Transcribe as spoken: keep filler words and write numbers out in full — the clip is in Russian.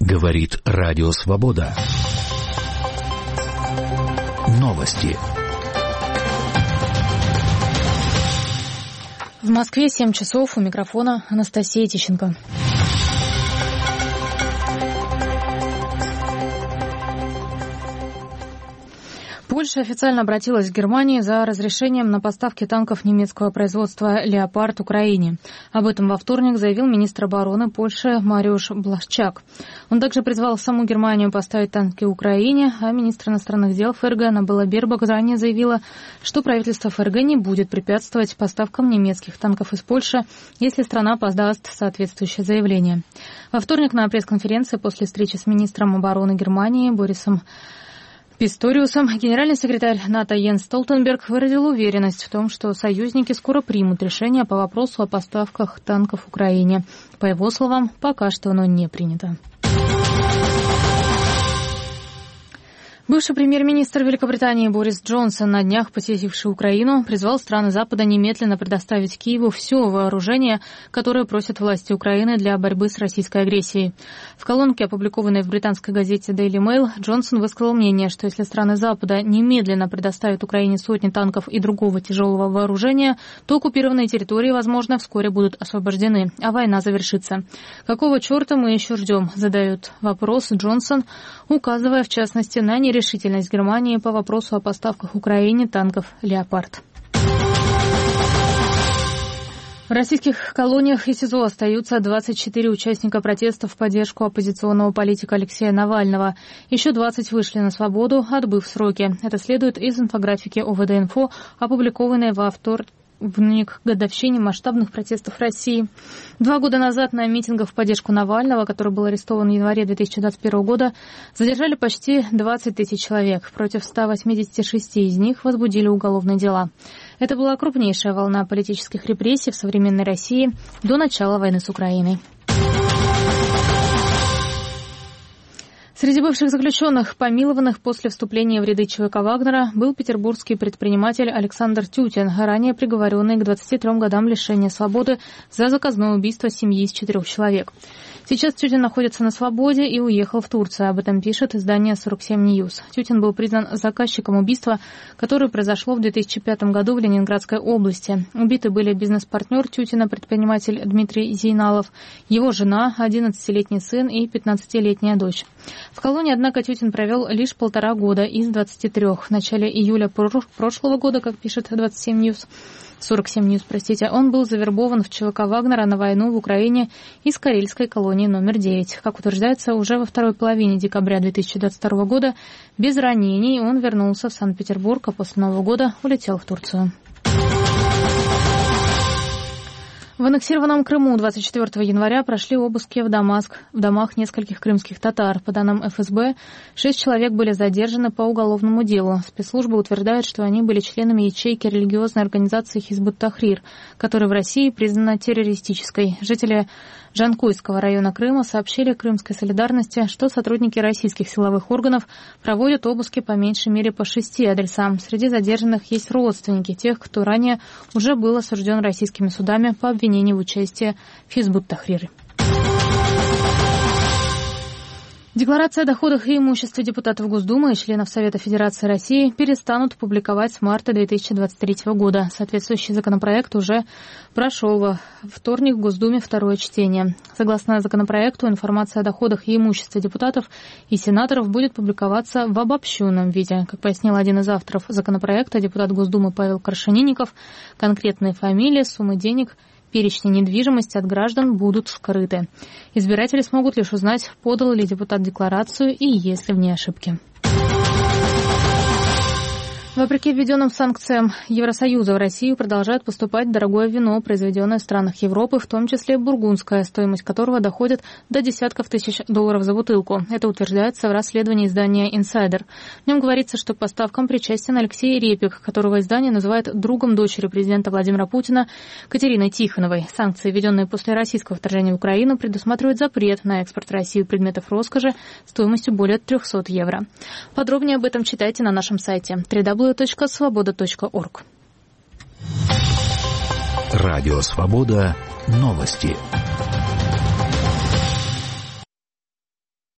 Говорит Радио Свобода. Новости. В Москве семь часов, у микрофона Анастасия Тищенко. Польша официально обратилась к Германии за разрешением на поставки танков немецкого производства «Леопард» Украине. Об этом во вторник заявил министр обороны Польши Мариуш Блашчак. Он также призвал саму Германию поставить танки Украине, а министр иностранных дел ФРГ Набела Бербок ранее заявила, что правительство ФРГ не будет препятствовать поставкам немецких танков из Польши, если страна подаст соответствующее заявление. Во вторник на пресс-конференции после встречи с министром обороны Германии Борисом Писториусом генеральный секретарь НАТО Йенс Столтенберг выразил уверенность в том, что союзники скоро примут решение по вопросу о поставках танков Украине. По его словам, пока что оно не принято. Бывший премьер-министр Великобритании Борис Джонсон, на днях посетивший Украину, призвал страны Запада немедленно предоставить Киеву все вооружение, которое просят власти Украины для борьбы с российской агрессией. В колонке, опубликованной в британской газете Daily Mail, Джонсон высказал мнение, что если страны Запада немедленно предоставят Украине сотни танков и другого тяжелого вооружения, то оккупированные территории, возможно, вскоре будут освобождены, а война завершится. Какого черта мы еще ждем? Задает вопрос Джонсон, указывая в частности на нерешительность решительность Германии по вопросу о поставках Украине танков «Леопард». В российских колониях и СИЗО остаются двадцать четыре участника протеста в поддержку оппозиционного политика Алексея Навального. Еще двадцать вышли на свободу, отбыв сроки. Это следует из инфографики ОВД-Инфо, опубликованной во вторник. Вник годовщине масштабных протестов в России. Два года назад на митингах в поддержку Навального, который был арестован в январе две тысячи двадцать первого года, задержали почти двадцать тысяч человек. Против ста восьмидесяти шести из них возбудили уголовные дела. Это была крупнейшая волна политических репрессий в современной России до начала войны с Украиной. Среди бывших заключенных, помилованных после вступления в ряды ЧВК Вагнера, был петербургский предприниматель Александр Тютин, ранее приговоренный к двадцати трем годам лишения свободы за заказное убийство семьи из четырех человек. Сейчас Тютин находится на свободе и уехал в Турцию. Об этом пишет издание сорок семь Ньюс. Тютин был признан заказчиком убийства, которое произошло в две тысячи пятом году в Ленинградской области. Убиты были бизнес-партнер Тютина, предприниматель Дмитрий Зейналов, его жена, одиннадцатилетний сын и пятнадцатилетняя дочь. В колонии, однако, Тютин провел лишь полтора года из двадцати трёх. В начале июля прошлого года, как пишет двадцать семь Ньюс, сорок семь Ньюс, простите, он был завербован в ЧВК Вагнера на войну в Украине из Карельской колонии номер девять. Как утверждается, уже во второй половине декабря две тысячи двадцать второго года без ранений он вернулся в Санкт-Петербург, а после Нового года улетел в Турцию. В аннексированном Крыму двадцать четвёртого января прошли обыски в, Дамаск, в домах нескольких крымских татар. По данным эф эс бэ, шесть человек были задержаны по уголовному делу. Спецслужбы утверждают, что они были членами ячейки религиозной организации Хизбут Тахрир, которая в России признана террористической. Жители Жанкойского района Крыма сообщили Крымской солидарности, что сотрудники российских силовых органов проводят обыски по меньшей мере по шести адресам. Среди задержанных есть родственники тех, кто ранее уже был осужден российскими судами по обвинению в участии в Хизбут Тахрир. Декларации о доходах и имуществе депутатов Госдумы и членов Совета Федерации России перестанут публиковать с марта две тысячи двадцать третьего года. Соответствующий законопроект уже прошел во вторник в Госдуме второе чтение. Согласно законопроекту, информация о доходах и имуществе депутатов и сенаторов будет публиковаться в обобщенном виде. Как пояснил один из авторов законопроекта, депутат Госдумы Павел Крашенинников, конкретные фамилии, суммы денег, перечни недвижимости от граждан будут скрыты. Избиратели смогут лишь узнать, подал ли депутат декларацию и есть ли в ней ошибки. Вопреки введенным санкциям Евросоюза, в Россию продолжает поступать дорогое вино, произведенное в странах Европы, в том числе бургундское, стоимость которого доходит до десятков тысяч долларов за бутылку. Это утверждается в расследовании издания «Инсайдер». В нем говорится, что к поставкам причастен Алексей Репик, которого издание называет другом дочери президента Владимира Путина Катериной Тихоновой. Санкции, введенные после российского вторжения в Украину, предусматривают запрет на экспорт в Россию предметов роскоши стоимостью более трехсот евро. Подробнее об этом читайте на нашем сайте дабл ю дабл ю дабл ю точка свобода точка орг. Радио Свобода. Новости.